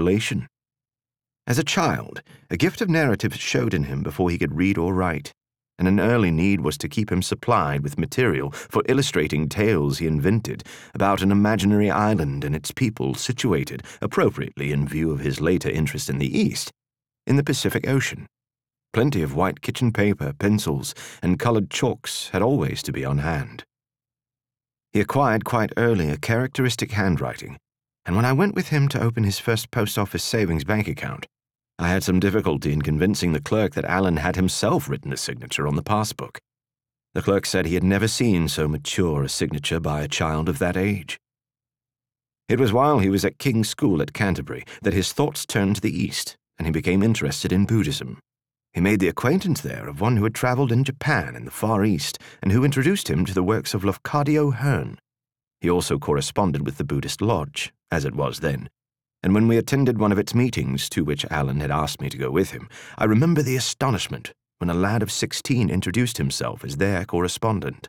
relation. As a child, a gift of narrative showed in him before he could read or write, and an early need was to keep him supplied with material for illustrating tales he invented about an imaginary island and its people situated, appropriately in view of his later interest in the East, in the Pacific Ocean. Plenty of white kitchen paper, pencils, and colored chalks had always to be on hand. He acquired quite early a characteristic handwriting, and when I went with him to open his first post office savings bank account, I had some difficulty in convincing the clerk that Alan had himself written the signature on the passbook. The clerk said he had never seen so mature a signature by a child of that age. It was while he was at King's School at Canterbury that his thoughts turned to the East, and he became interested in Buddhism. He made the acquaintance there of one who had traveled in Japan and the Far East, and who introduced him to the works of Lafcadio Hearn. He also corresponded with the Buddhist Lodge, as it was then, and when we attended one of its meetings, to which Alan had asked me to go with him, I remember the astonishment when a lad of 16 introduced himself as their correspondent.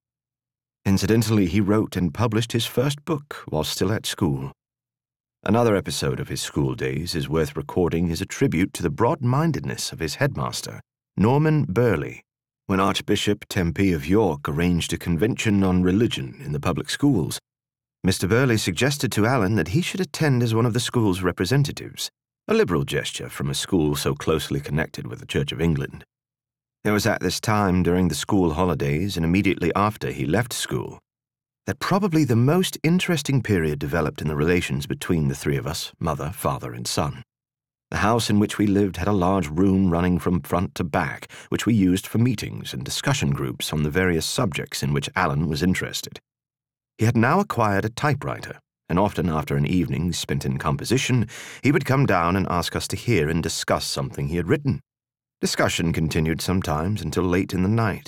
Incidentally, he wrote and published his first book while still at school. Another episode of his school days is worth recording as a tribute to the broad-mindedness of his headmaster, Norman Burley, when Archbishop Tempe of York arranged a convention on religion in the public schools. Mr. Burley suggested to Alan that he should attend as one of the school's representatives, a liberal gesture from a school so closely connected with the Church of England. It was at this time, during the school holidays and immediately after he left school, that probably the most interesting period developed in the relations between the three of us, mother, father, and son. The house in which we lived had a large room running from front to back, which we used for meetings and discussion groups on the various subjects in which Alan was interested. He had now acquired a typewriter, and often after an evening spent in composition, he would come down and ask us to hear and discuss something he had written. Discussion continued sometimes until late in the night.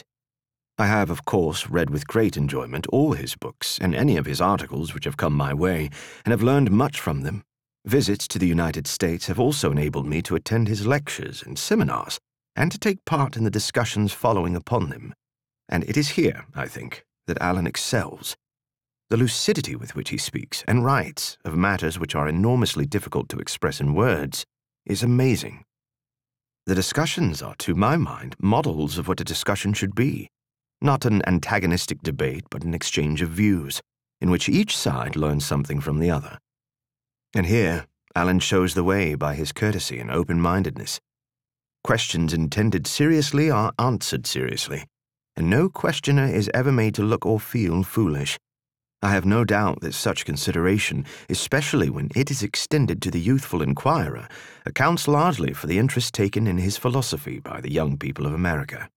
I have, of course, read with great enjoyment all his books and any of his articles which have come my way, and have learned much from them. Visits to the United States have also enabled me to attend his lectures and seminars, and to take part in the discussions following upon them. And it is here, I think, that Alan excels. The lucidity with which he speaks and writes of matters which are enormously difficult to express in words is amazing. The discussions are, to my mind, models of what a discussion should be, not an antagonistic debate, but an exchange of views, in which each side learns something from the other. And here, Alan shows the way by his courtesy and open-mindedness. Questions intended seriously are answered seriously, and no questioner is ever made to look or feel foolish. I have no doubt that such consideration, especially when it is extended to the youthful inquirer, accounts largely for the interest taken in his philosophy by the young people of America.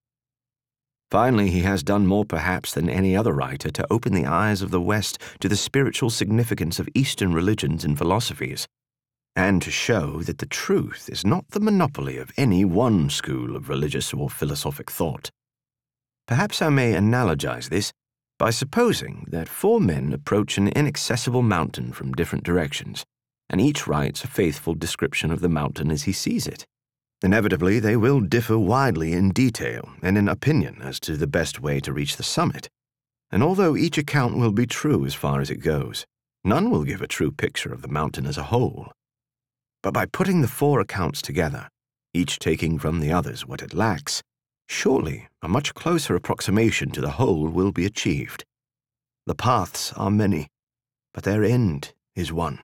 Finally, he has done more perhaps than any other writer to open the eyes of the West to the spiritual significance of Eastern religions and philosophies, and to show that the truth is not the monopoly of any one school of religious or philosophic thought. Perhaps I may analogize this by supposing that four men approach an inaccessible mountain from different directions, and each writes a faithful description of the mountain as he sees it. Inevitably, they will differ widely in detail and in opinion as to the best way to reach the summit, and although each account will be true as far as it goes, none will give a true picture of the mountain as a whole. But by putting the four accounts together, each taking from the others what it lacks, surely a much closer approximation to the whole will be achieved. The paths are many, but their end is one.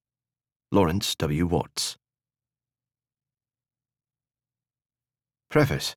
Lawrence W. Watts. Preface.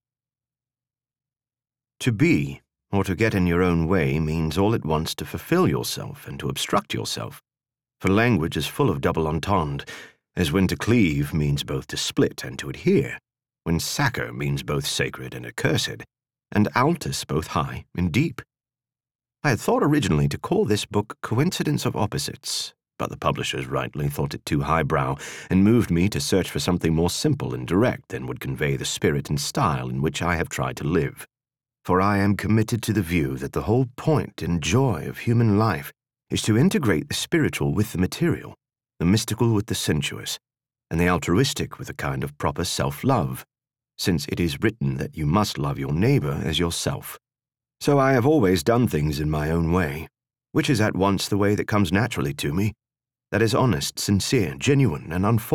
To be, or to get in your own way, means all at once to fulfill yourself and to obstruct yourself, for language is full of double entendre, as when to cleave means both to split and to adhere, when sacer means both sacred and accursed, and altus both high and deep. I had thought originally to call this book Coincidence of Opposites, but the publishers rightly thought it too highbrow, and moved me to search for something more simple and direct than would convey the spirit and style in which I have tried to live. For I am committed to the view that the whole point and joy of human life is to integrate the spiritual with the material, the mystical with the sensuous, and the altruistic with a kind of proper self-love, since it is written that you must love your neighbor as yourself. So I have always done things in my own way, which is at once the way that comes naturally to me, that is honest, sincere, genuine, and unforced.